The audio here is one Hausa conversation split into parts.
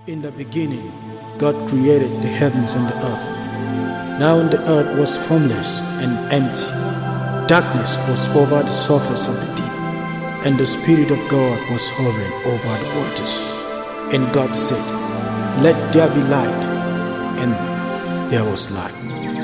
In the beginning, God created the heavens and the earth. Now the earth was formless and empty. Darkness was over the surface of the deep, and the Spirit of God was hovering over the waters. And God said, "Let there be light," and there was light.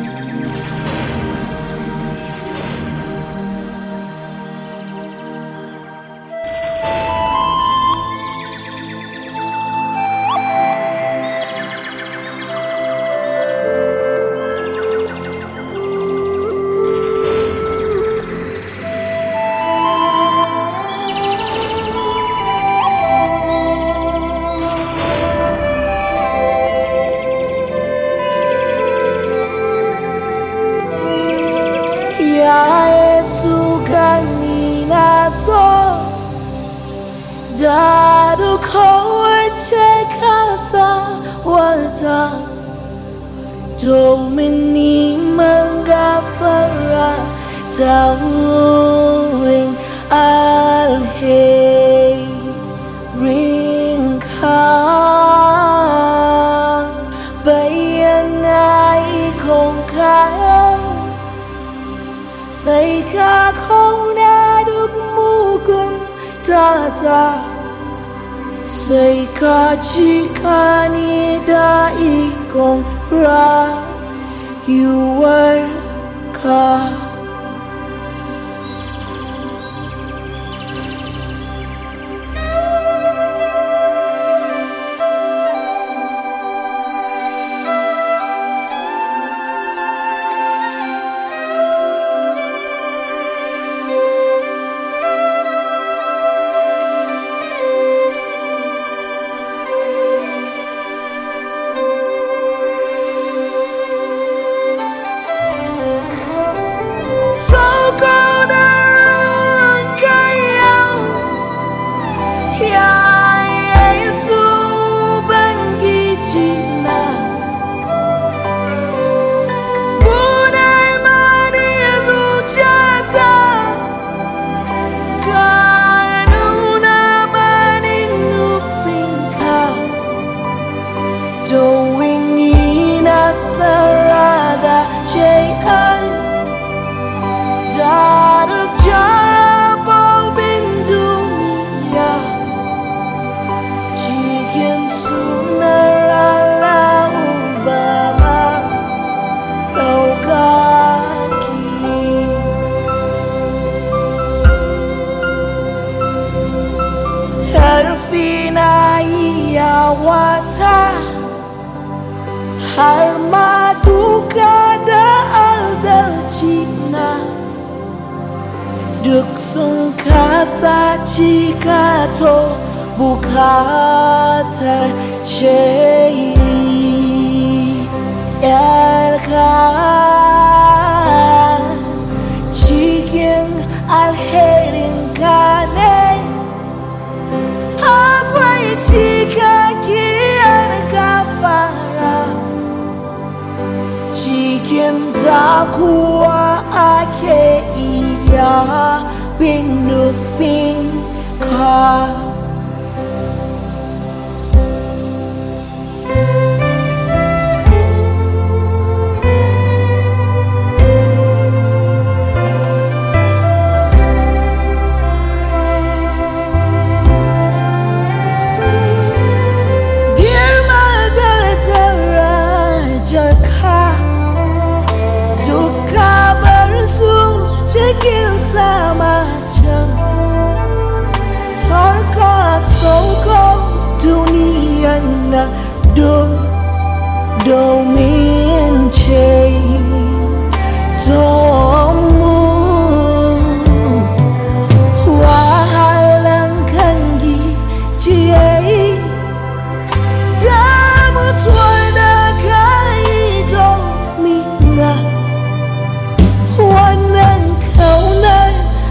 Yesu kaninazo dadu kowace kasa wata domin neman gafara ta wurin alherinka bayyana ikonka sai ka kauna duk mugun tata sai ka cika ni da ikon rayuwarka. Doing nasarada cairan dari jarabobin dunia cikin sunar Allah Bapa ɗaukaki. Ƙarfi na iya wata har ma duka da adalci na duk sun kasa cikato bukatar shari'arka cikin alherinka ne akwai cikakkiyar gafara. Cikin takuwa ake iya bin nufinka. Cikin sama can har ka sauko duniyan na domin cetonmu. Wahalan kan gijiyayi da mutuwar da ka yi domina wannan kaunar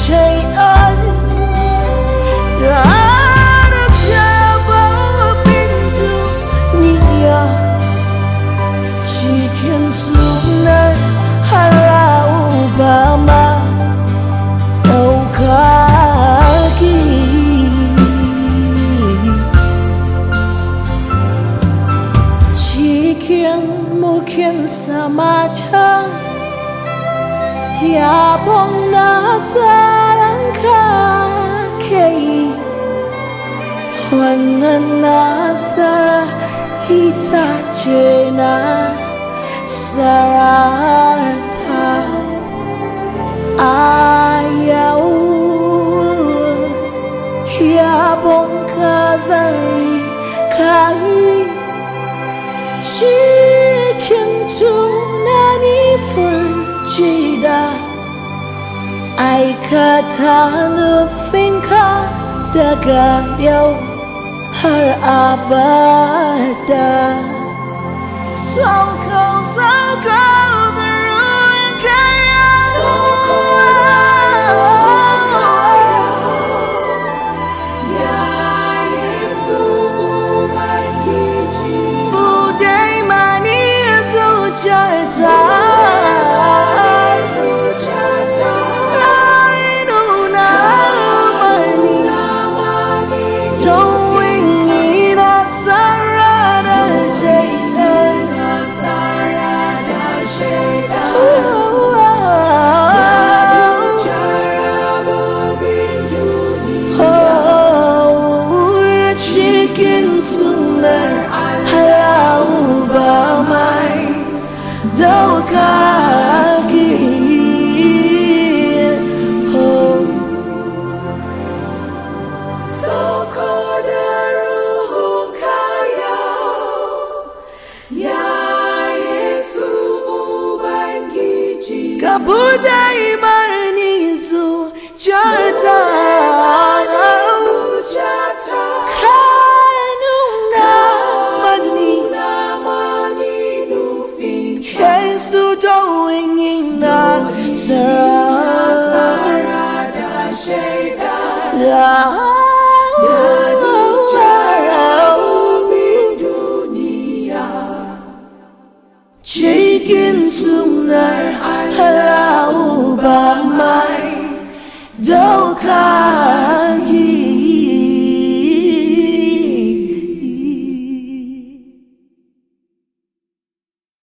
شيئا لا نكتب من دنيا cikin sunan Allah Obama ɗaukaki cikin mulkin sama can yabon nasaranka ke yi wannan nasara ita ce na sarata a yau yabon ka zari ka yi cikin tunani furci da aikata nufinka daga yau har abada. Sauko da ruwan kaya ya Yesu Ubangiji bude mani zuciyata nuna mani domin yi nasara da cikin sunan Allah Obama ɗaukaki sauko da ruhunka yau ya Yesu Ubangiji ka buɗe imarni zuciyata ka nuna mani nufin Yesu domin yin nasara da shaida da jarabin duniya cikin sunan Allah Obama